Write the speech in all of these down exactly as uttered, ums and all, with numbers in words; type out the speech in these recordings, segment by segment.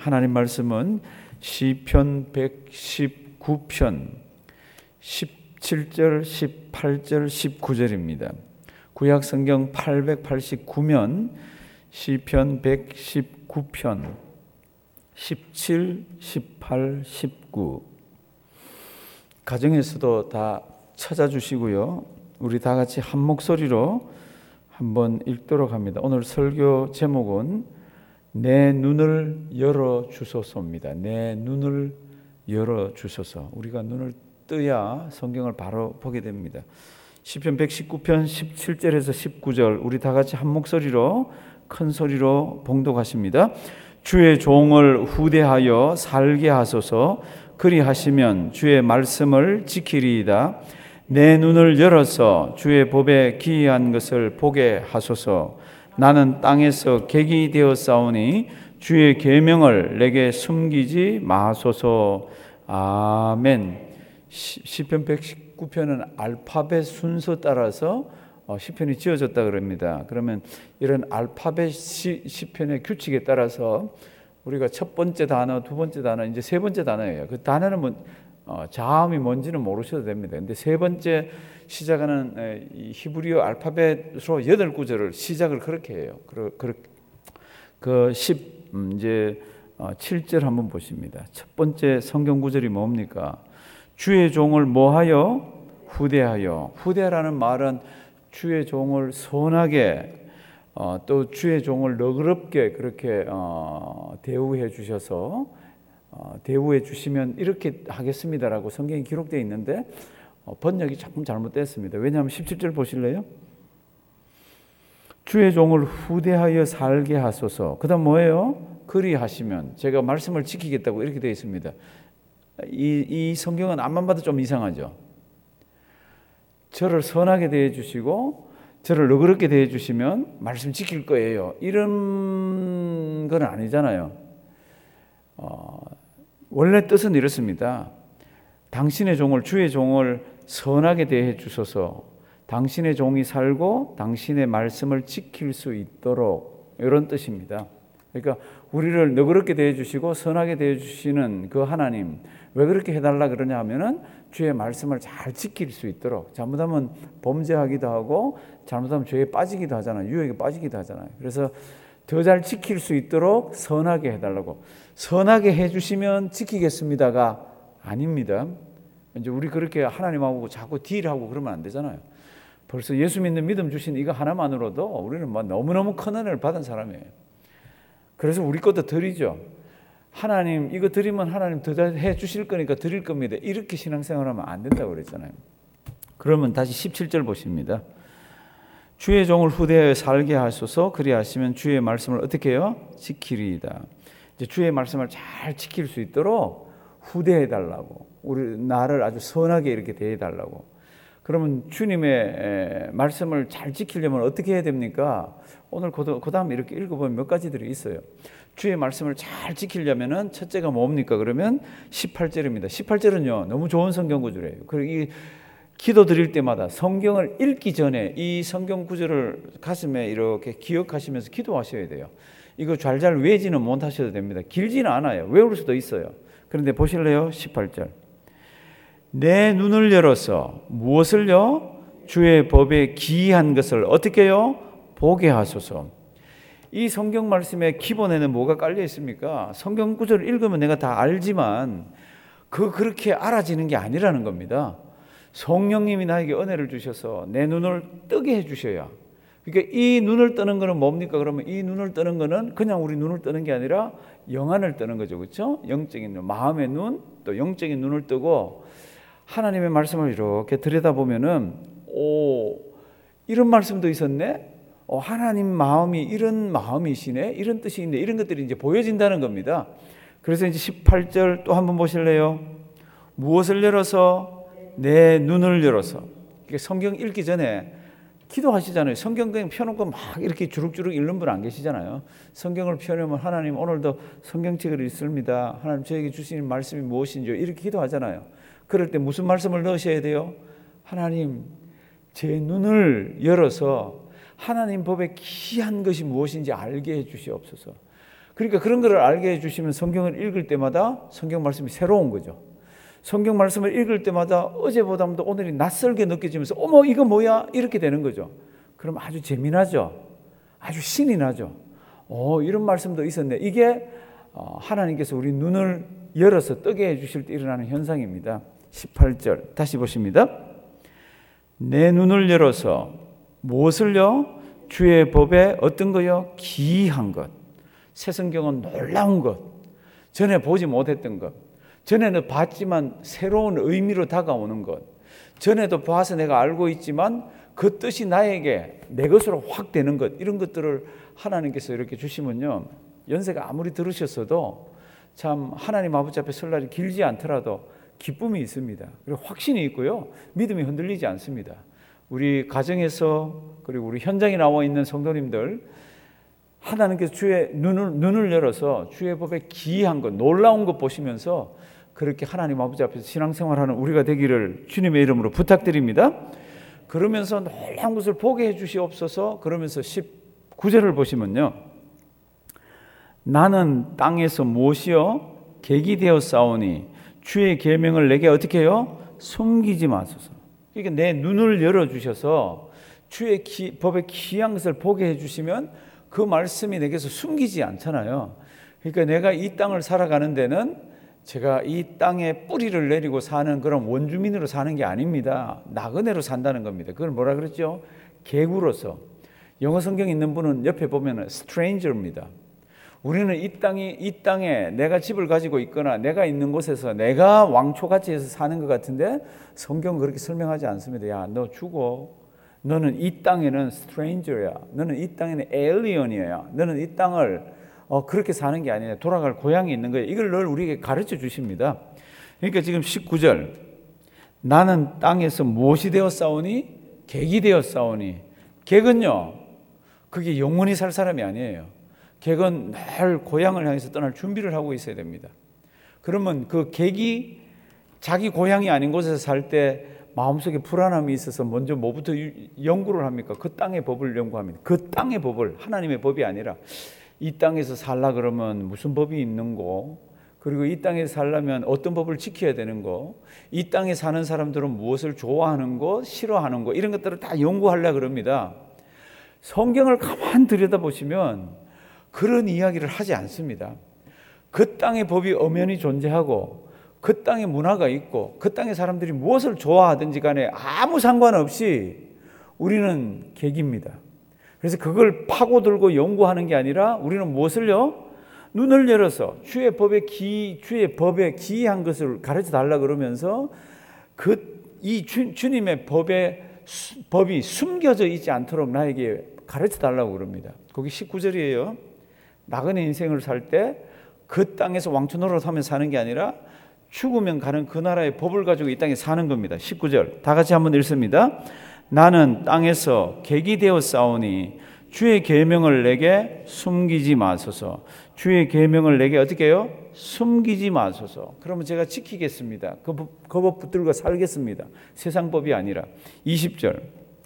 하나님 말씀은 시편 백십구 편 십칠 절, 십팔 절, 십구 절입니다. 구약 성경 팔백팔십구 면 시편 백십구 편 십칠, 십팔, 십구. 가정에서도 다 찾아주시고요. 우리 다 같이 한 목소리로 한번 읽도록 합니다. 오늘 설교 제목은 내 눈을 열어 주소서입니다. 내 눈을 열어 주소서. 우리가 눈을 떠야 성경을 바로 보게 됩니다. 시편 백십구 편 십칠 절에서 십구 절 우리 다 같이 한 목소리로 큰 소리로 봉독하십니다. 주의 종을 후대하여 살게 하소서. 그리하시면 주의 말씀을 지키리이다. 내 눈을 열어서 주의 법에 기이한 것을 보게 하소서. 나는 땅에서 객이 되었사오니 주의 계명을 내게 숨기지 마소서. 아멘. 시편 백십구 편은 알파벳 순서 따라서 시편이 지어졌다 그럽니다. 그러면 이런 알파벳 시, 시편의 규칙에 따라서 우리가 첫 번째 단어, 두 번째 단어, 이제 세 번째 단어예요. 그 단어는 뭐, 어, 자음이 뭔지는 모르셔도 됩니다. 근데 세 번째 시작하는 에, 이 히브리어 알파벳으로 여덟 구절을 시작을 그렇게 해요. 그, 그, 그 십, 음, 이제 어, 칠 절 한번 보십니다. 첫 번째 성경 구절이 뭡니까? 주의 종을 뭐하여? 후대하여. 후대라는 말은 주의 종을 선하게 어, 또 주의 종을 너그럽게 그렇게 어, 대우해 주셔서 어, 대우해 주시면 이렇게 하겠습니다라고 성경에 기록되어 있는데 어, 번역이 조금 잘못됐습니다. 왜냐하면 십칠 절 보실래요? 주의 종을 후대하여 살게 하소서. 그 다음 뭐예요? 그리하시면 제가 말씀을 지키겠다고 이렇게 되어 있습니다. 이, 이 성경은 앞만 봐도 좀 이상하죠. 저를 선하게 대해 주시고 저를 너그럽게 대해 주시면 말씀 지킬 거예요. 이런 건 아니잖아요. 어, 원래 뜻은 이렇습니다. 당신의 종을 주의 종을 선하게 대해 주소서. 당신의 종이 살고 당신의 말씀을 지킬 수 있도록 이런 뜻입니다. 그러니까 우리를 너그럽게 대해 주시고 선하게 대해 주시는 그 하나님 왜 그렇게 해달라 그러냐 하면은 주의 말씀을 잘 지킬 수 있도록. 잘못하면 범죄하기도 하고 잘못하면 죄에 빠지기도 하잖아요. 유혹에 빠지기도 하잖아요. 그래서 더 잘 지킬 수 있도록 선하게 해달라고. 선하게 해주시면 지키겠습니다가 아닙니다. 이제 우리 그렇게 하나님하고 자꾸 딜하고 그러면 안 되잖아요. 벌써 예수 믿는 믿음 주신 이거 하나만으로도 우리는 뭐 너무너무 큰 은혜를 받은 사람이에요. 그래서 우리 것도 드리죠. 하나님 이거 드리면 하나님 더 해 주실 거니까 드릴 겁니다. 이렇게 신앙생활하면 안 된다고 그랬잖아요. 그러면 다시 십칠 절 보십니다. 주의 종을 후대하여 살게 하소서. 그리하시면 주의 말씀을 어떻게 해요? 지키리이다. 이제 주의 말씀을 잘 지킬 수 있도록 후대해 달라고. 우리 나를 아주 선하게 이렇게 대해 달라고. 그러면 주님의 말씀을 잘 지키려면 어떻게 해야 됩니까? 오늘 그 다음 이렇게 읽어보면 몇 가지들이 있어요. 주의 말씀을 잘 지키려면 첫째가 뭡니까? 그러면 십팔 절입니다. 십팔 절은요 너무 좋은 성경 구절이에요. 그리고 이 기도 드릴 때마다 성경을 읽기 전에 이 성경 구절을 가슴에 이렇게 기억하시면서 기도하셔야 돼요. 이거 잘잘 외지는 못하셔도 됩니다. 길지는 않아요. 외울 수도 있어요. 그런데 보실래요? 십팔 절. 내 눈을 열어서 무엇을요? 주의 법에 기이한 것을 어떻게 해요? 보게 하소서. 이 성경 말씀의 기본에는 뭐가 깔려 있습니까? 성경 구절을 읽으면 내가 다 알지만 그 그렇게 알아지는 게 아니라는 겁니다. 성령님이 나에게 은혜를 주셔서 내 눈을 뜨게 해 주셔야. 그러니까 이 눈을 뜨는 거는 뭡니까? 그러면 이 눈을 뜨는 거는 그냥 우리 눈을 뜨는 게 아니라 영안을 뜨는 거죠. 그렇죠? 영적인 눈, 마음의 눈, 또 영적인 눈을 뜨고 하나님의 말씀을 이렇게 들여다보면은 오, 이런 말씀도 있었네? 어, 하나님 마음이 이런 마음이시네? 이런 뜻이 있네? 이런 것들이 이제 보여진다는 겁니다. 그래서 이제 십팔 절 또 한번 보실래요? 무엇을 열어서? 내 눈을 열어서. 성경 읽기 전에 기도하시잖아요. 성경 그냥 펴놓고 막 이렇게 주룩주룩 읽는 분 안 계시잖아요. 성경을 펴놓으면 하나님 오늘도 성경책을 읽습니다. 하나님 저에게 주시는 말씀이 무엇인지 이렇게 기도하잖아요. 그럴 때 무슨 말씀을 넣으셔야 돼요? 하나님 제 눈을 열어서 하나님 법에 기이한 것이 무엇인지 알게 해 주시옵소서. 그러니까 그런 것을 알게 해주시면 성경을 읽을 때마다 성경 말씀이 새로운 거죠. 성경 말씀을 읽을 때마다 어제보다도 오늘이 낯설게 느껴지면서 어머 이거 뭐야? 이렇게 되는 거죠. 그럼 아주 재미나죠. 아주 신이 나죠. 오, 이런 말씀도 있었네. 이게 하나님께서 우리 눈을 열어서 뜨게 해주실 때 일어나는 현상입니다. 십팔 절 다시 보십니다. 내 눈을 열어서 무엇을요? 주의 법에 어떤 거요? 기이한 것. 새 성경은 놀라운 것. 전에 보지 못했던 것. 전에는 봤지만 새로운 의미로 다가오는 것. 전에도 봐서 내가 알고 있지만 그 뜻이 나에게 내 것으로 확 되는 것. 이런 것들을 하나님께서 이렇게 주시면요. 연세가 아무리 들으셨어도 참 하나님 아버지 앞에 설 날이 길지 않더라도 기쁨이 있습니다. 그리고 확신이 있고요. 믿음이 흔들리지 않습니다. 우리 가정에서 그리고 우리 현장에 나와 있는 성도님들 하나님께서 주의 눈을, 눈을 열어서 주의 법에 기이한 것, 놀라운 것 보시면서 그렇게 하나님 아버지 앞에서 신앙생활하는 우리가 되기를 주님의 이름으로 부탁드립니다. 그러면서 놀라운 것을 보게 해 주시옵소서. 그러면서 십구 절을 보시면요. 나는 땅에서 무엇이요? 객이 되어 싸우니 주의 계명을 내게 어떻게 해요? 숨기지 마소서. 그러니까 내 눈을 열어주셔서 주의 기, 법의 기이한 것을 보게 해주시면 그 말씀이 내게서 숨기지 않잖아요. 그러니까 내가 이 땅을 살아가는 데는 제가 이 땅에 뿌리를 내리고 사는 그런 원주민으로 사는 게 아닙니다. 나그네로 산다는 겁니다. 그걸 뭐라 그랬죠? 개구로서. 영어 성경 있는 분은 옆에 보면 stranger입니다. 우리는 이 땅이, 이 땅에 내가 집을 가지고 있거나 내가 있는 곳에서 내가 왕초같이 해서 사는 것 같은데 성경은 그렇게 설명하지 않습니다. 야, 너 죽어. 너는 이 땅에는 stranger야. 너는 이 땅에는 alien이야. 너는 이 땅을 어, 그렇게 사는 게 아니라 돌아갈 고향이 있는 거예요. 이걸 늘 우리에게 가르쳐 주십니다. 그러니까 지금 십구 절 나는 땅에서 무엇이 되어 싸우니? 객이 되어 싸우니. 객은요. 그게 영원히 살 사람이 아니에요. 객은 늘 고향을 향해서 떠날 준비를 하고 있어야 됩니다. 그러면 그 객이 자기 고향이 아닌 곳에서 살 때 마음속에 불안함이 있어서 먼저 뭐부터 연구를 합니까? 그 땅의 법을 연구합니다. 그 땅의 법을, 하나님의 법이 아니라 이 땅에서 살라 그러면 무슨 법이 있는 거, 그리고 이 땅에 살려면 어떤 법을 지켜야 되는 거, 이 땅에 사는 사람들은 무엇을 좋아하는 거, 싫어하는 거, 이런 것들을 다 연구하려고 그럽니다. 성경을 가만 들여다보시면 그런 이야기를 하지 않습니다. 그 땅의 법이 엄연히 존재하고 그 땅의 문화가 있고 그 땅의 사람들이 무엇을 좋아하든지 간에 아무 상관없이 우리는 객입니다. 그래서 그걸 파고들고 연구하는 게 아니라 우리는 무엇을요? 눈을 열어서 주의 법에 기, 주의 법에 기이한 것을 가르쳐 달라 그러면서 그 이 주님의 법에 법이 숨겨져 있지 않도록 나에게 가르쳐 달라고 그럽니다. 거기 십구 절이에요. 나그네 인생을 살 때 그 땅에서 왕초 노릇하며 사는 게 아니라 죽으면 가는 그 나라의 법을 가지고 이 땅에 사는 겁니다. 십구 절 다 같이 한번 읽습니다. 나는 땅에서 객이 되어 싸우니 주의 계명을 내게 숨기지 마소서. 주의 계명을 내게 어떻게 해요? 숨기지 마소서. 그러면 제가 지키겠습니다. 그 법, 그 법 붙들고 살겠습니다. 세상 법이 아니라. 이십 절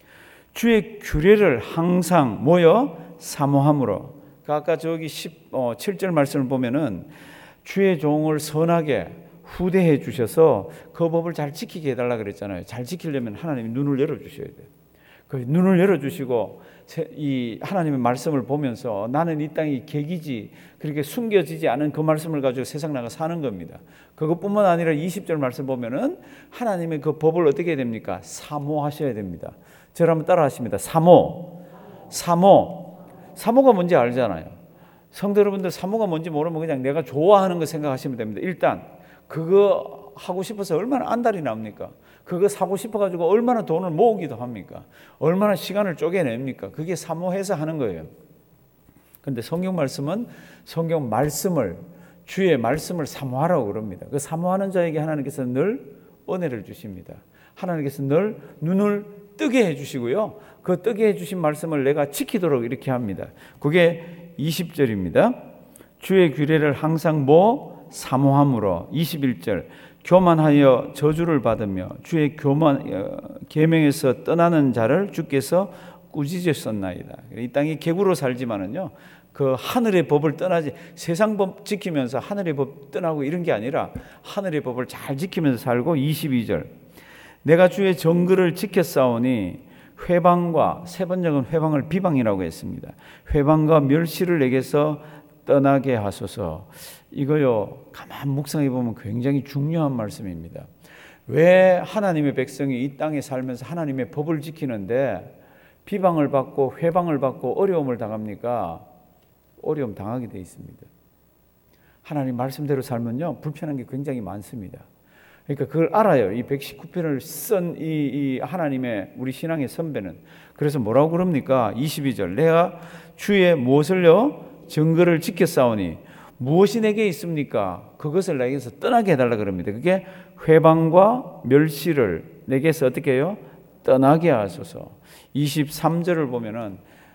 주의 규례를 항상 뭐요? 사모함으로. 아까 저기 십칠 절 말씀을 보면은 주의 종을 선하게 후대해 주셔서 그 법을 잘 지키게 해달라 그랬잖아요. 잘 지키려면 하나님이 눈을 열어주셔야 돼요. 그 눈을 열어주시고 이 하나님의 말씀을 보면서 나는 이 땅이 객이지, 그렇게 숨겨지지 않은 그 말씀을 가지고 세상 나가 사는 겁니다. 그것뿐만 아니라 이십 절 말씀 보면은 하나님의 그 법을 어떻게 해야 됩니까? 사모하셔야 됩니다. 저를 한번 따라 하십니다. 사모. 사모. 사모가 뭔지 알잖아요. 성도 여러분들, 사모가 뭔지 모르면 그냥 내가 좋아하는 거 생각하시면 됩니다. 일단 그거 하고 싶어서 얼마나 안달이 납니까? 그거 사고 싶어가지고 얼마나 돈을 모으기도 합니까? 얼마나 시간을 쪼개냅니까? 그게 사모해서 하는 거예요. 그런데 성경 말씀은 성경 말씀을, 주의 말씀을 사모하라고 그럽니다. 그 사모하는 자에게 하나님께서 늘 은혜를 주십니다. 하나님께서 늘 눈을 뜨게 해주시고요. 그 뜨게 해주신 말씀을 내가 지키도록 이렇게 합니다. 그게 이십 절입니다. 주의 규례를 항상 뭐? 사모함으로. 이십일 절 교만하여 저주를 받으며 주의 교만 계명에서 떠나는 자를 주께서 꾸짖으셨나이다. 이 땅이 객으로 살지만은요, 그 하늘의 법을 떠나지, 세상 법 지키면서 하늘의 법 떠나고 이런 게 아니라 하늘의 법을 잘 지키면서 살고. 이십이 절, 내가 주의 정글을 지켰사오니 회방과, 세 번역은 회방을 비방이라고 했습니다. 회방과 멸시를 내게서 떠나게 하소서. 이거요, 가만 묵상해 보면 굉장히 중요한 말씀입니다. 왜 하나님의 백성이 이 땅에 살면서 하나님의 법을 지키는데 비방을 받고 회방을 받고 어려움을 당합니까? 어려움 당하게 돼 있습니다. 하나님 말씀대로 살면요, 불편한 게 굉장히 많습니다. 그러니까 그걸 알아요. 이 백십구 편을 쓴 이, 이 하나님의 우리 신앙의 선배는. 그래서 뭐라고 그럽니까? 이십이 절, 내가 주의 무엇을요? 증거를 지켰사오니. 무엇이 내게 있습니까? 그것을 내게서 떠나게 해달라 그럽니다. 그게 회방과 멸시를 내게서 어떻게 해요? 떠나게 하소서. 이십삼 절을 보면은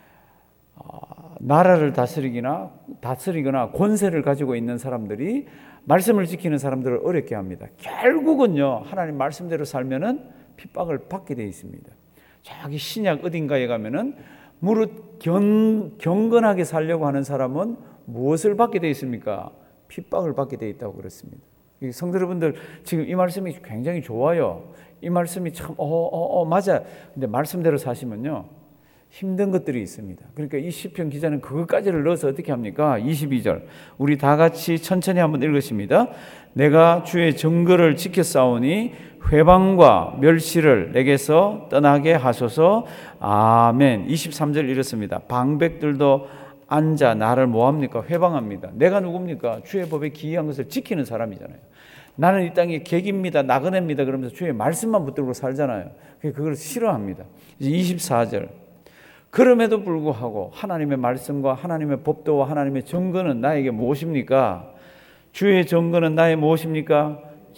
어, 나라를 다스리기나 다스리거나 권세를 가지고 있는 사람들이 말씀을 지키는 사람들을 어렵게 합니다. 결국은요, 하나님 말씀대로 살면은 핍박을 받게 되어 있습니다. 저기 신약 어딘가에 가면은 무릇 경, 경건하게 살려고 하는 사람은 무엇을 받게 되어 있습니까? 핍박을 받게 되어 있다고 그랬습니다. 성도 여러분들, 지금 이 말씀이 굉장히 좋아요. 이 말씀이 참, 어, 어, 어, 맞아. 근데 말씀대로 사시면요, 힘든 것들이 있습니다. 그러니까 이 시편 기자는 그것까지를 넣어서 어떻게 합니까? 이십이 절, 우리 다 같이 천천히 한번 읽으십니다. 내가 주의 증거를 지켰사오니 회방과 멸시를 내게서 떠나게 하소서. 아멘. 이십삼 절 이렇습니다. 방백들도 앉아 나를 뭐합니까? 회방합니다. 내가 누굽니까? 주의 법에 기이한 것을 지키는 사람이잖아요. 나는 이 땅에 객입니다, 나그네입니다 그러면서 주의 말씀만 붙들고 살잖아요. 그걸 싫어합니다. 이십사 절, 그럼에도 불구하고 하나님의 말씀과 하나님의 법도와 하나님의 증거는 나에게 무엇입니까? 주의 증거는 나의 무엇입니까?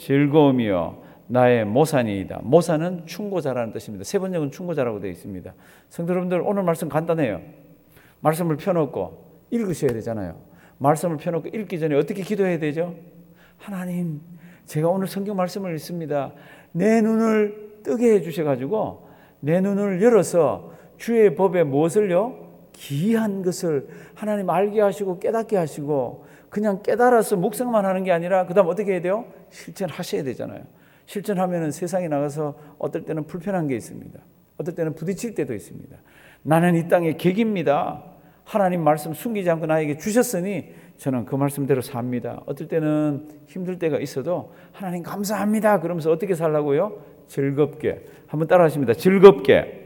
즐거움이요 나의 모산이이다. 모산은 충고자라는 뜻입니다. 세 번역은 충고자라고 되어 있습니다. 성도 여러분들, 오늘 말씀 간단해요. 말씀을 펴놓고 읽으셔야 되잖아요. 말씀을 펴놓고 읽기 전에 어떻게 기도해야 되죠? 하나님, 제가 오늘 성경 말씀을 읽습니다. 내 눈을 뜨게 해주셔가지고 내 눈을 열어서 주의 법에 무엇을요? 기이한 것을 하나님 알게 하시고 깨닫게 하시고, 그냥 깨달아서 묵상만 하는 게 아니라 그 다음 어떻게 해야 돼요? 실천하셔야 되잖아요. 실천하면 세상에 나가서 어떨 때는 불편한 게 있습니다. 어떨 때는 부딪힐 때도 있습니다. 나는 이 땅의 객입니다. 하나님 말씀 숨기지 않고 나에게 주셨으니 저는 그 말씀대로 삽니다. 어떨 때는 힘들 때가 있어도 하나님 감사합니다 그러면서 어떻게 살라고요? 즐겁게. 한번 따라 하십니다. 즐겁게.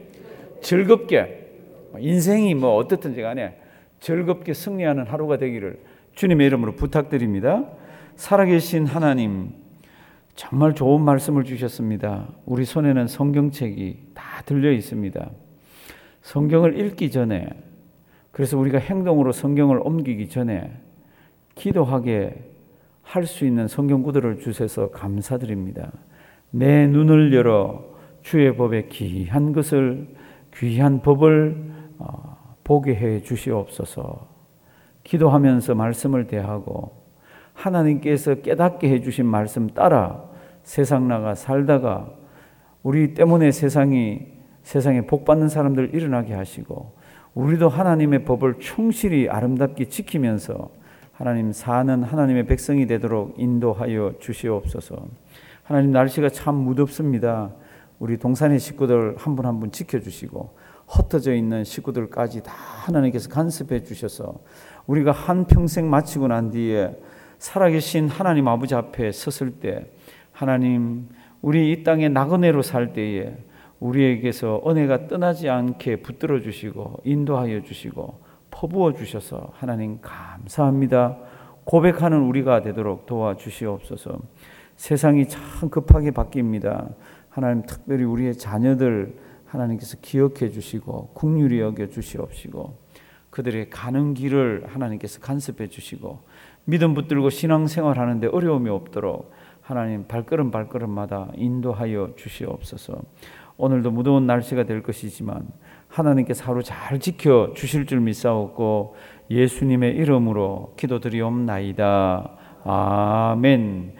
즐겁게. 인생이 뭐 어떻든지 간에 즐겁게 승리하는 하루가 되기를 주님의 이름으로 부탁드립니다. 살아계신 하나님, 정말 좋은 말씀을 주셨습니다. 우리 손에는 성경책이 다 들려 있습니다. 성경을 읽기 전에, 그래서 우리가 행동으로 성경을 옮기기 전에 기도하게 할 수 있는 성경 구절을 주셔서 감사드립니다. 내 눈을 열어 주의 법에 귀한 것을, 귀한 법을 보게 해 주시옵소서. 기도하면서 말씀을 대하고 하나님께서 깨닫게 해 주신 말씀 따라 세상 나가 살다가 우리 때문에 세상이 세상에 복받는 사람들 일어나게 하시고, 우리도 하나님의 법을 충실히 아름답게 지키면서 하나님 사는 하나님의 백성이 되도록 인도하여 주시옵소서. 하나님, 날씨가 참 무덥습니다. 우리 동산의 식구들 한 분 한 분 지켜주시고 흩어져 있는 식구들까지 다 하나님께서 간섭해 주셔서 우리가 한평생 마치고 난 뒤에 살아계신 하나님 아버지 앞에 섰을 때, 하나님, 우리 이 땅에 나그네로 살 때에 우리에게서 은혜가 떠나지 않게 붙들어 주시고 인도하여 주시고 퍼부어 주셔서 하나님 감사합니다 고백하는 우리가 되도록 도와주시옵소서. 세상이 참 급하게 바뀝니다. 하나님, 특별히 우리의 자녀들 하나님께서 기억해 주시고 긍휼히 여겨 주시옵시고 그들의 가는 길을 하나님께서 간섭해 주시고 믿음 붙들고 신앙생활하는데 어려움이 없도록 하나님 발걸음 발걸음마다 인도하여 주시옵소서. 오늘도 무더운 날씨가 될 것이지만 하나님께서 하루 잘 지켜 주실 줄 믿사옵고 예수님의 이름으로 기도드리옵나이다. 아멘.